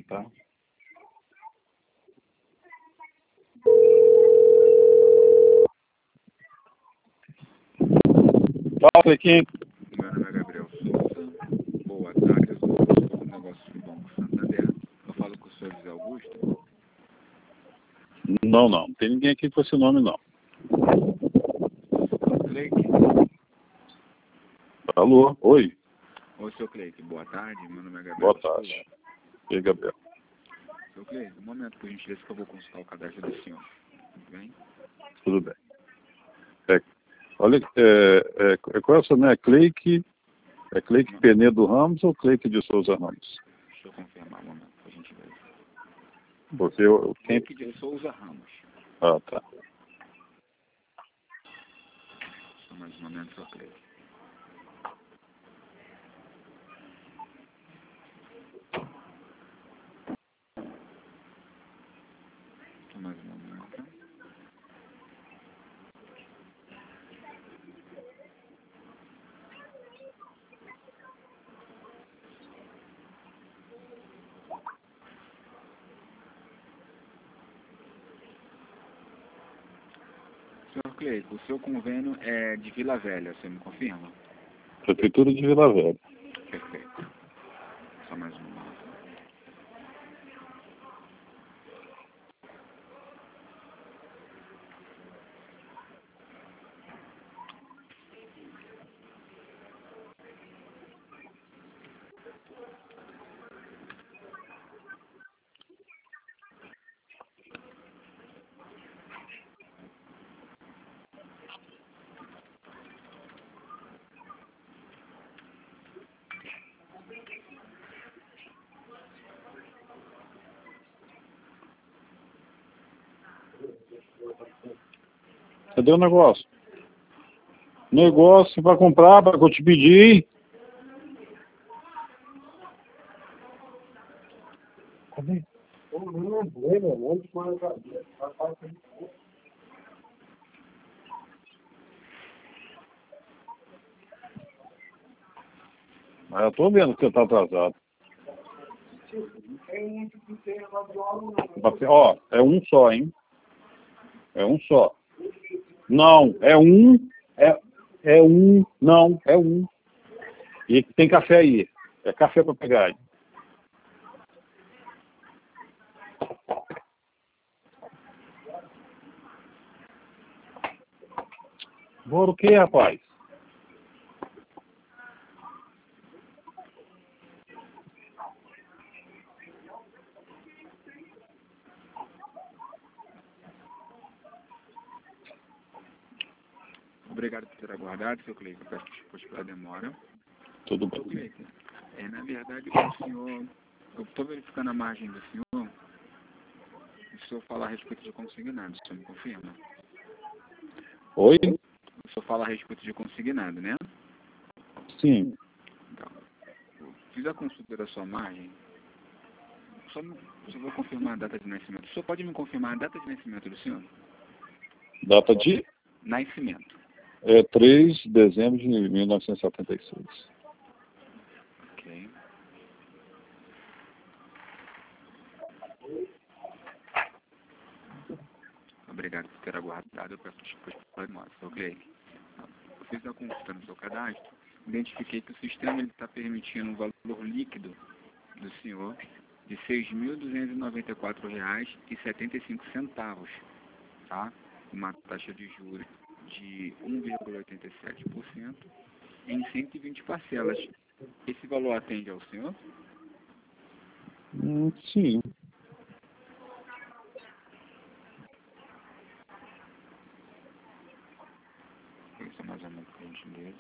tá? Fala, Cleiquinho. Meu nome é Gabriel Souza. Boa tarde, eu sou do negócio do Banco Santander. Eu falo com o senhor José Augusto. Não, não tem ninguém aqui com esse nome, não. Sou Cleique. Alô? Oi? Oi, seu Cleique. Boa tarde, meu nome é Gabriel Boa Souza. tarde. E aí, Gabriel? Seu Cleique, um momento, por gentileza, que eu vou consultar o cadastro do senhor. Tudo bem? Tudo bem. Olha, qual é o seu nome? É Cleique Penedo Ramos ou Cleique de Souza Ramos? Deixa eu confirmar um momento, por gentileza. Porque eu... Cleique de Souza Ramos. Ah, tá. Só mais um momento, seu Cleique. Só mais um momento. Senhor Cleico, o seu convênio é de Vila Velha, você me confirma? Prefeitura de Vila Velha. Perfeito. Só mais um momento. Cadê o negócio? Negócio para comprar, para que eu te pedi. Cadê? Mas eu tô vendo que você tá atrasado. Ó, é um só, hein? É um só. Não, é um. É um. Não, é um. E tem café aí. É café para pegar. Bora o quê, rapaz? Obrigado por ter aguardado, seu Cleico. Peço desculpas pela demora. Tudo Seu bem. Cleico, na verdade, o senhor... Eu estou verificando a margem do senhor. O senhor fala a respeito de consignado, o senhor me confirma? Oi? O senhor fala a respeito de consignado, né? Sim. Então, eu fiz a consulta da sua margem. Só vou confirmar a data de nascimento. O senhor pode me confirmar a data de nascimento do senhor? Data de Nascimento. 3 de dezembro de 1976. Ok. Obrigado por ter aguardado. Eu peço desculpas pela demora, seu Cleico. Eu fiz a consulta no seu cadastro. Identifiquei que o sistema está permitindo um valor líquido do senhor de R$ 6.294,75, tá? Uma taxa de juros de 1,87% em 120 parcelas. Esse valor atende ao senhor? Sim. Isso é mais ou menos, por gentileza.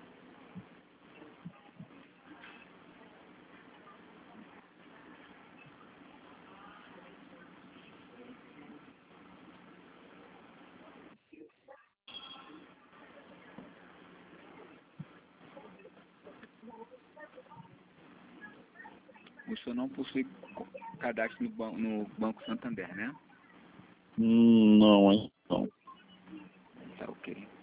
O senhor não possui cadastro no Banco Santander, né? Não, hein? Não. Tá ok.